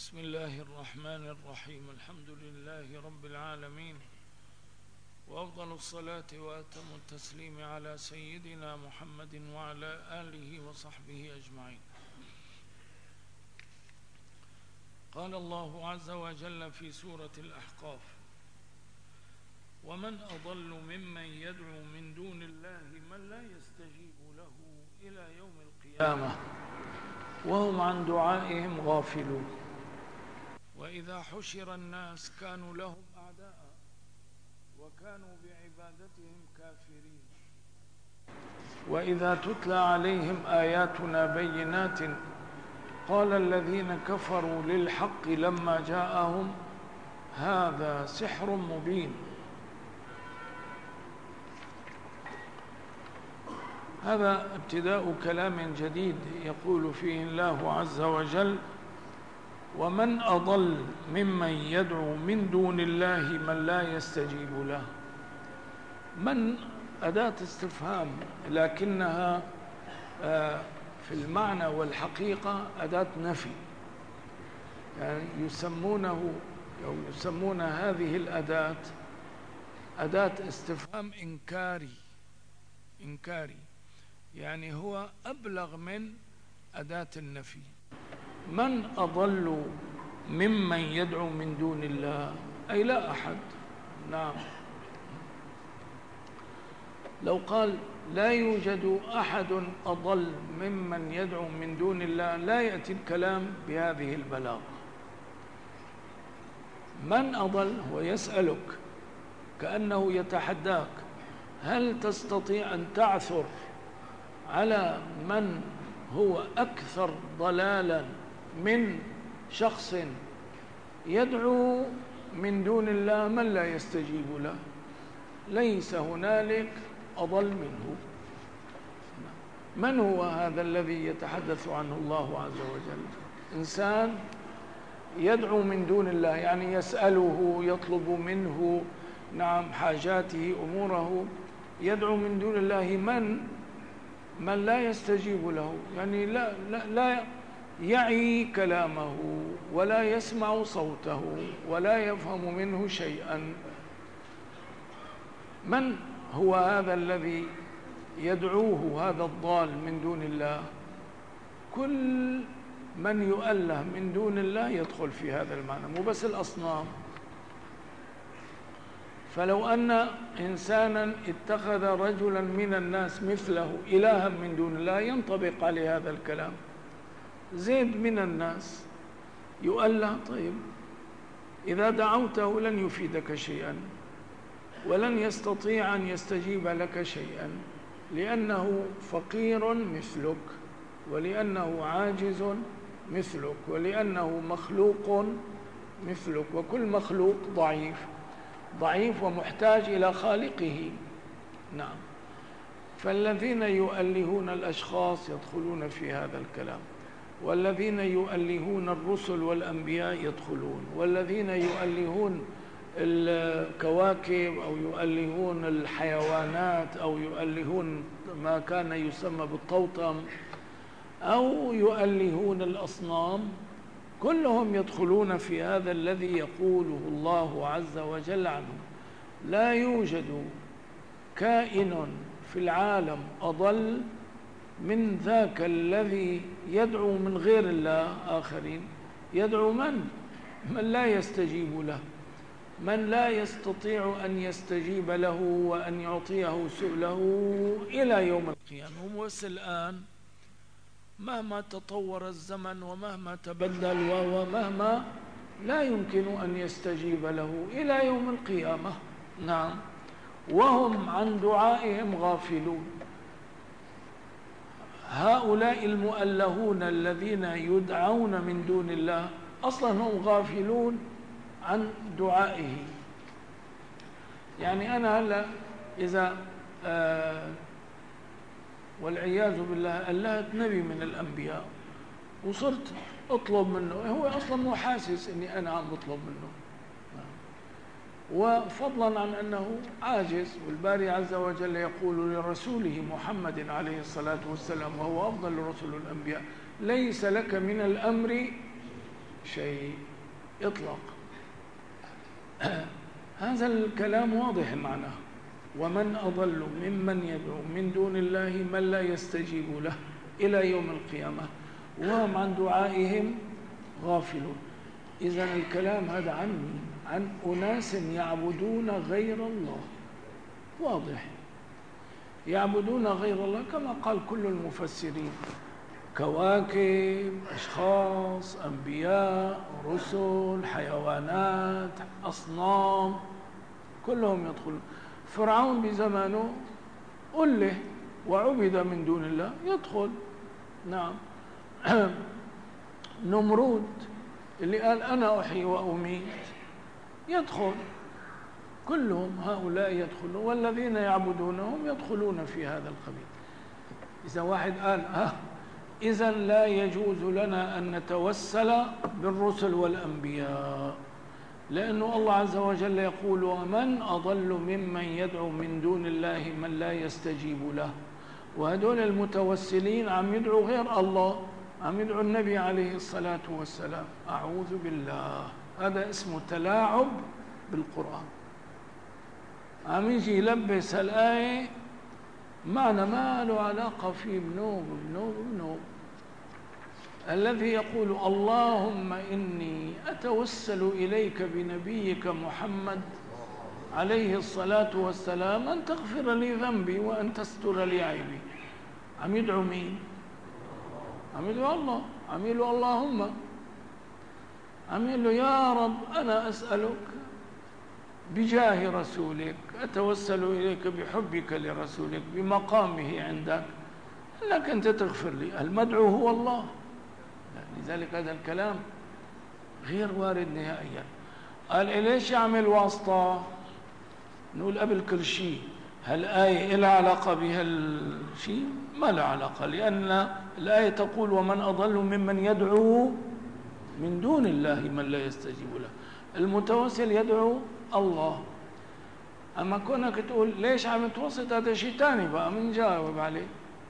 بسم الله الرحمن الرحيم. الحمد لله رب العالمين، وأفضل الصلاة وأتم التسليم على سيدنا محمد وعلى آله وصحبه أجمعين. قال الله عز وجل في سورة الأحقاف: ومن أضل ممن يدعو من دون الله من لا يستجيب له إلى يوم القيامة وهم عن دعائهم غافلون. وإذا حشر الناس كانوا لهم أعداء وكانوا بعبادتهم كافرين. وإذا تتلى عليهم آياتنا بينات قال الذين كفروا للحق لما جاءهم هذا سحر مبين. هذا ابتداء كلام جديد يقول فيه الله عز وجل: ومن أضل ممن يدعو من دون الله من لا يستجيب له. من أداة استفهام، لكنها في المعنى والحقيقة أداة نفي، يعني يسمون هذه الأداة أداة استفهام إنكاري، يعني هو أبلغ من أداة النفي. من أضل ممن يدعو من دون الله، أي لا أحد. نعم، لو قال لا يوجد أحد أضل ممن يدعو من دون الله لا يأتي الكلام بهذه البلاغة. من أضل هو يسألك كأنه يتحداك: هل تستطيع أن تعثر على من هو أكثر ضلالا من شخص يدعو من دون الله من لا يستجيب له؟ ليس هنالك أضل منه. من هو هذا الذي يتحدث عنه الله عز وجل؟ إنسان يدعو من دون الله، يعني يسأله، يطلب منه حاجاته، أموره، يدعو من دون الله من لا يستجيب له، يعني لا يعي كلامه ولا يسمع صوته ولا يفهم منه شيئا. من هو هذا الذي يدعوه هذا الضال من دون الله؟ كل من يؤله من دون الله يدخل في هذا المعنى، مو بس الأصنام. فلو أن إنسانا اتخذ رجلا من الناس مثله إلها من دون الله ينطبق عليه هذا الكلام. زيد من الناس يؤله، طيب إذا دعوته لن يفيدك شيئا ولن يستطيع أن يستجيب لك شيئا، لأنه فقير مثلك، ولأنه عاجز مثلك، ولأنه مخلوق مثلك، وكل مخلوق ضعيف ومحتاج إلى خالقه. نعم، فالذين يؤلهون الأشخاص يدخلون في هذا الكلام، والذين يؤلهون الرسل والأنبياء يدخلون، والذين يؤلهون الكواكب أو يؤلهون الحيوانات أو يؤلهون ما كان يسمى بالطوطم أو يؤلهون الأصنام، كلهم يدخلون في هذا الذي يقوله الله عز وجل عنه. لا يوجد كائن في العالم أضل من ذاك الذي يدعو من غير الله آخرين. يدعو من لا يستجيب له، من لا يستطيع أن يستجيب له وأن يعطيه سؤله إلى يوم القيامة. بس الآن مهما تطور الزمن ومهما تبدل ومهما لا يمكن أن يستجيب له إلى يوم القيامة. نعم، وهم عن دعائهم غافلون. هؤلاء المؤلهون الذين يدعون من دون الله أصلا هم غافلون عن دعائه. يعني أنا هلا إذا والعياذ بالله ألهت نبي من الأنبياء وصرت أطلب منه، هو أصلا مو حاسس أني أنا عم بطلب منه، وفضلا عن أنه عاجز. والباري عز وجل يقول لرسوله محمد عليه الصلاة والسلام وهو أفضل رسل الأنبياء: ليس لك من الأمر شيء يطلق. هذا الكلام واضح معناه. ومن أضل ممن يدعو من دون الله من لا يستجيب له إلى يوم القيامة وهم عن دعائهم غافلون. إذن الكلام هذا عن أناس يعبدون غير الله، واضح، يعبدون غير الله كما قال كل المفسرين، كواكب، أشخاص، أنبياء، رسل، حيوانات، أصنام، كلهم يدخلون. فرعون بزمانه أله وعبد من دون الله يدخل، نعم. نمرود اللي قال أنا أحيي وأميت يدخل، كلهم هؤلاء يدخلون، والذين يعبدونهم يدخلون في هذا القبيل. إذا واحد قال إذن لا يجوز لنا أن نتوسل بالرسل والأنبياء، لأنه الله عز وجل يقول ومن أضل ممن يدعو من دون الله من لا يستجيب له. وهدول المتوسلين عم يدعوا غير الله، عم يدعوا النبي عليه الصلاة والسلام. أعوذ بالله، هذا اسمه تلاعب بالقرآن. عم يجي يلبس الآية معنى ما له علاقة فيه بنوب. الذي يقول اللهم إني أتوسل إليك بنبيك محمد عليه الصلاة والسلام أن تغفر لي ذنبي وأن تستر لي عيبي، عم يدعو مين؟ عم يدعو الله، عم يقول اللهم، عم يقول له يا رب أنا أسألك بجاه رسولك، أتوسل إليك بحبك لرسولك بمقامه عندك أنك أنت تغفر لي. المدعو هو الله، لذلك هذا الكلام غير وارد نهائيا. قال ليش يعمل واسطة؟ نقول قبل كل شيء هالآية إلها علاقة بهالشيء؟ ما لها علاقة، لأن الآية تقول ومن أضل ممن يدعو من دون الله من لا يستجيب له. المتوسل يدعو الله. أما كونك تقول ليش عم توسط، هذا شيء ثاني بقى منجاوب عليه.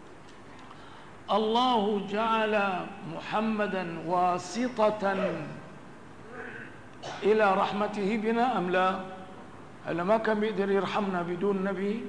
الله جعل محمدا واسطة إلى رحمته بنا أم لا؟ هلا ما كان بيقدر يرحمنا بدون نبي؟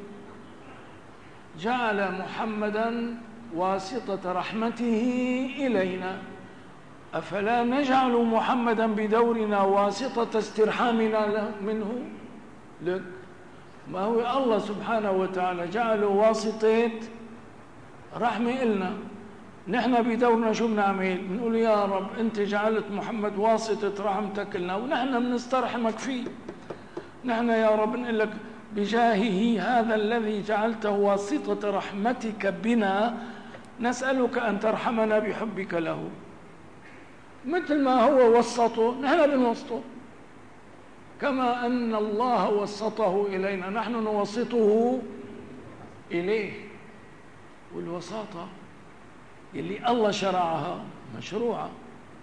جعل محمدا واسطة رحمته إلينا، أفلا نجعل محمدا بدورنا واسطة استرحامنا منه لك؟ ما هو الله سبحانه وتعالى جعله واسطة رحمة إلنا، نحن بدورنا شو بنعمل؟ بنقول يا رب أنت جعلت محمد واسطة رحمتك لنا ونحن بنسترحمك فيه. نحن يا رب نقول لك بجاهه هذا الذي جعلته واسطة رحمتك بنا نسألك أن ترحمنا بحبك له. مثل ما هو وسطه نحن بنوسطه، كما أن الله وسطه إلينا نحن نوسطه إليه. والوساطة اللي الله شرعها مشروعة.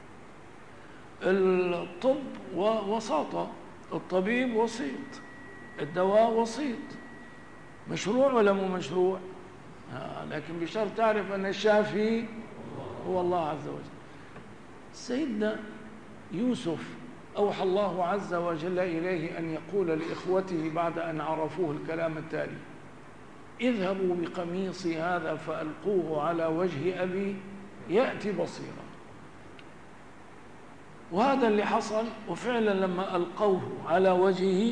الطب وساطة، الطبيب وسيط، الدواء وسيط، مشروع ولا مو مشروع؟ لكن بشرط تعرف أن الشافي هو الله عز وجل. سيدنا يوسف أوحى الله عز وجل إليه أن يقول لإخوته بعد أن عرفوه الكلام التالي: اذهبوا بقميصي هذا فألقوه على وجه أبي يأتي بصيرا. وهذا اللي حصل، وفعلا لما ألقوه على وجهه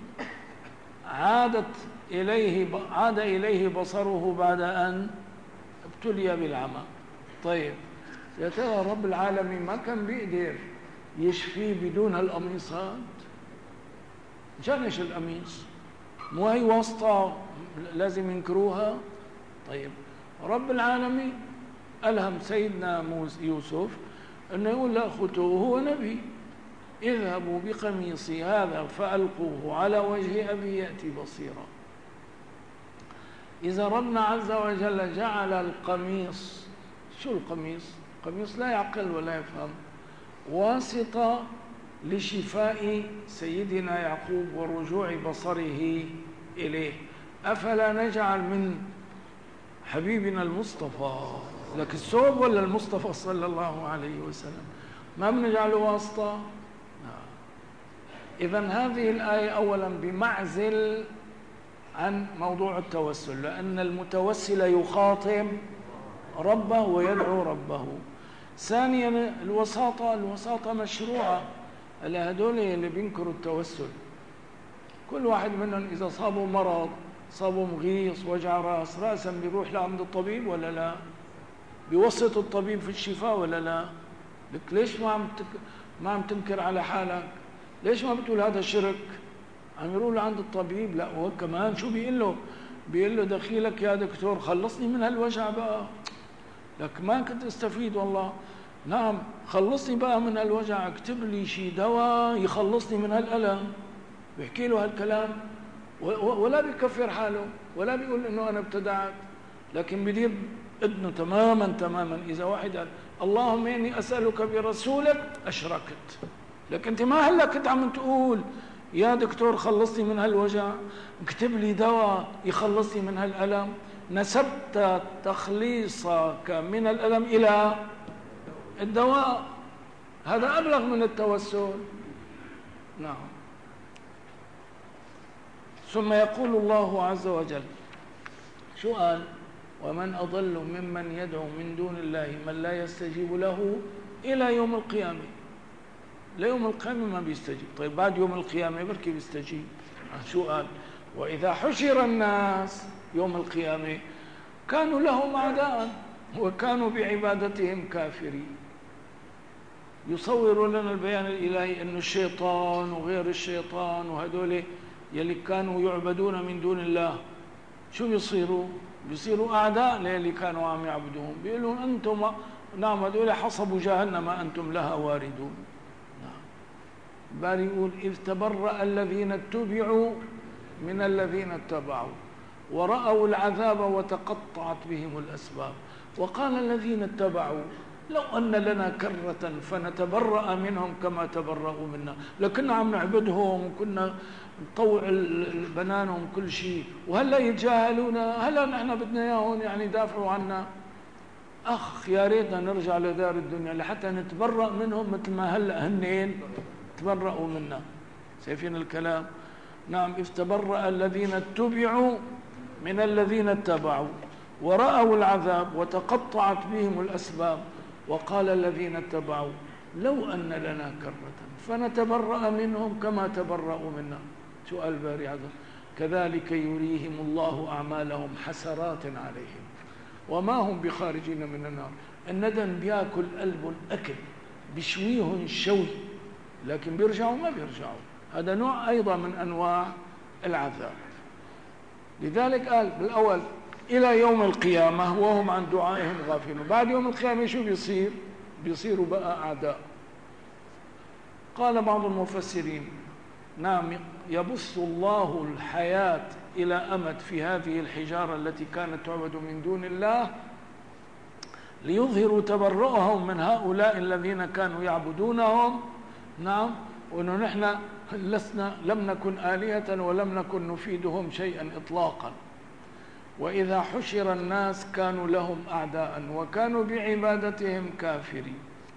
عاد إليه بصره بعد أن ابتلي بالعمى. طيب يا ترى رب العالمين ما كان بيقدر يشفيه بدون هالقميصات؟ جانش القميص، مو هي واسطة لازم ينكروها؟ طيب رب العالمين ألهم سيدنا يوسف أنه يقول لأخوته وهو نبي: اذهبوا بقميصي هذا فألقوه على وجه أبي يأتي بصيرا. إذا ربنا عز وجل جعل القميص، شو القميص؟ القميص لا يعقل ولا يفهم، واسطة لشفاء سيدنا يعقوب ورجوع بصره إليه. أفلا نجعل من حبيبنا المصطفى لك الثوب ولا المصطفى صلى الله عليه وسلم؟ ما بنجعله واسطة. إذن هذه الآية أولا بمعزل عن موضوع التوسل، لأن المتوسل يخاطب ربه ويدعو ربه. ثانيا الوساطة مشروعة. هذول اللي بينكروا التوسل كل واحد منهم إذا صابوا مرض، صابوا مغيص، وجع رأسا بيروح لعند الطبيب ولا لا؟ بيوسط الطبيب في الشفاء ولا لا؟ لك ليش ما عم تنكر على حالك؟ ليش ما بتقول هذا شرك؟ عم يروح لعند الطبيب. لا، هو كمان شو بيقول له دخيلك يا دكتور خلصني من هالوجع بقى. لك ما كنت استفيد والله. نعم خلصني بقى من هالوجع، اكتب لي شي دواء يخلصني من هالألم. بيحكي له هالكلام ولا بيكفر حاله ولا بيقول انه انا ابتدعت، لكن بدير اذنه تماما. اذا واحد قال اللهم اني اسالك برسولك، اشركت. لكن انت ما هلا كنت عم تقول يا دكتور خلصني من هالوجع، اكتب لي دواء يخلصني من هالألم. نسبت تخليصك من الألم إلى الدواء، هذا أبلغ من التوسل. نعم. ثم يقول الله عز وجل شو قال؟ ومن أضل ممن يدعو من دون الله من لا يستجيب له إلى يوم القيامة. ليوم القيامة ما بيستجيب. طيب بعد يوم القيامة بركي بيستجيب. شو قال؟ وإذا حشر الناس يوم القيامة كانوا لهم أعداء وكانوا بعبادتهم كافرين. يصور لنا البيان الإلهي أن الشيطان وغير الشيطان وهدول يلي كانوا يعبدون من دون الله شو بيصيروا أعداء للي كانوا عم يعبدوهم. بيقولون أنتم نعم هدول حصبوا جهنم أنتم لها واردون. باري يقول إذ تبرأ الذين اتبعوا من الذين اتبعوا ورأوا العذاب وتقطعت بهم الأسباب وقال الذين اتبعوا لو أن لنا كرة فنتبرأ منهم كما تبرأوا منا. لكنا عم نعبدهم وكنا نطوع بنانهم كل شيء، وهلا يتجاهلونا، هلا نحن بدنا اياهم يعني يدافعوا عنا. أخ يا ريتنا نرجع لدار الدنيا لحتى نتبرأ منهم مثل ما هلا هنين تبرأوا منا. شايفين الكلام؟ نعم. إذ تبرأ الذين اتبعوا من الذين اتبعوا ورأوا العذاب وتقطعت بهم الأسباب وقال الذين اتبعوا لو أن لنا كرة فنتبرأ منهم كما تبرأوا منا. سؤال باري عظيم. كذلك يريهم الله أعمالهم حسرات عليهم وما هم بخارجين من النار. الندم بياكل قلب أكل بشويهم شوي، لكن بيرجعوا ما بيرجعوا. هذا نوع أيضا من أنواع العذاب. لذلك قال بالأول إلى يوم القيامة وهم عن دعائهم غافلون. بعد يوم القيامة شو بيصير؟ بيصيروا بقى أعداء. قال بعض المفسرين نعم يبث الله الحياة إلى أمد في هذه الحجارة التي كانت تعبد من دون الله ليظهروا تبرؤهم من هؤلاء الذين كانوا يعبدونهم. نعم. وأنه نحن لم نكن آلهة ولم نكن نفيدهم شيئا إطلاقا. وإذا حشر الناس كانوا لهم أعداء وكانوا بعبادتهم كافرين.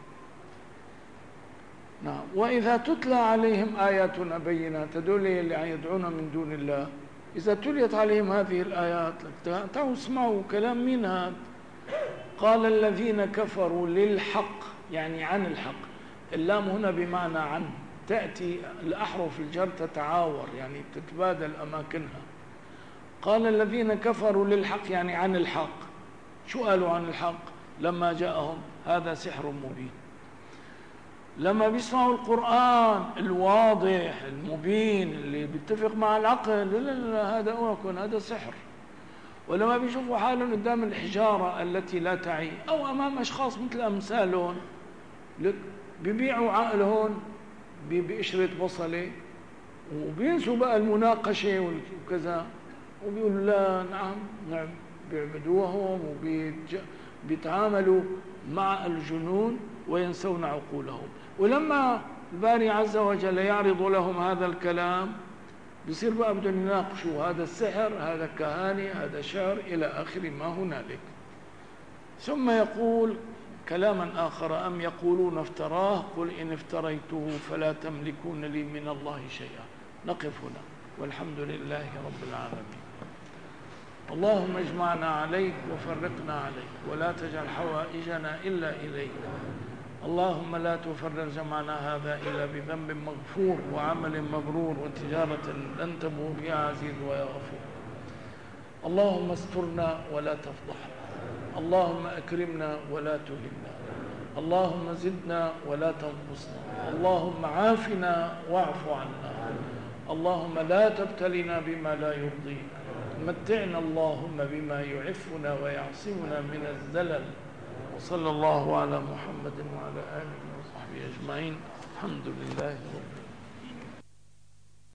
نعم. وإذا تتلى عليهم آياتنا بينات، هذول اللي يدعون من دون الله، إذا تليت عليهم هذه الآيات تعالوا اسمعوا كلام مين هذا؟ قال الذين كفروا للحق، يعني عن الحق. اللام هنا بمعنى عن، تأتي الأحرف الجر تتعاور يعني تتبادل أماكنها. قال الذين كفروا للحق يعني عن الحق. شو قالوا عن الحق لما جاءهم؟ هذا سحر مبين. لما بيسمعوا القرآن الواضح المبين اللي بيتفق مع العقل، لا هذا أوكن، هذا سحر. ولما بيشوفوا حالهم قدام الحجارة التي لا تعي أو أمام أشخاص مثل أمثالهم بيبيعوا عقلهم بقشرة بصلة وبينسوا بقى المناقشة وكذا، وبيقولوا لا نعم بيعبدوهم وبيتعاملوا مع الجنون وينسون عقولهم. ولما الباري عز وجل يعرض لهم هذا الكلام بيصير بقى بدهم يناقشوا هذا السحر، هذا كهانة، هذا شعر، إلى آخر ما هنالك. ثم يقول كلاما آخر: أم يقولون افتراه قل إن افتريته فلا تملكون لي من الله شيئا. نقف هنا والحمد لله رب العالمين. اللهم اجمعنا عليك وفرقنا عليك، ولا تجعل حوائجنا إلا إليك. اللهم لا تفرق جمعنا هذا إلا بذنب مغفور وعمل مبرور وتجارة لن تبور يا عزيز ويا غفور. اللهم استرنا ولا تفضحنا، اللهم أكرمنا ولا تهنا، اللهم زدنا ولا تنقصنا، اللهم عافنا واعف عنا، اللهم لا تبتلنا بما لا يرضيك، متعنا اللهم بما يعفنا ويعصمنا من الزلل. وصلى الله على محمد وعلى آله وصحبه أجمعين. الحمد لله رب العالمين.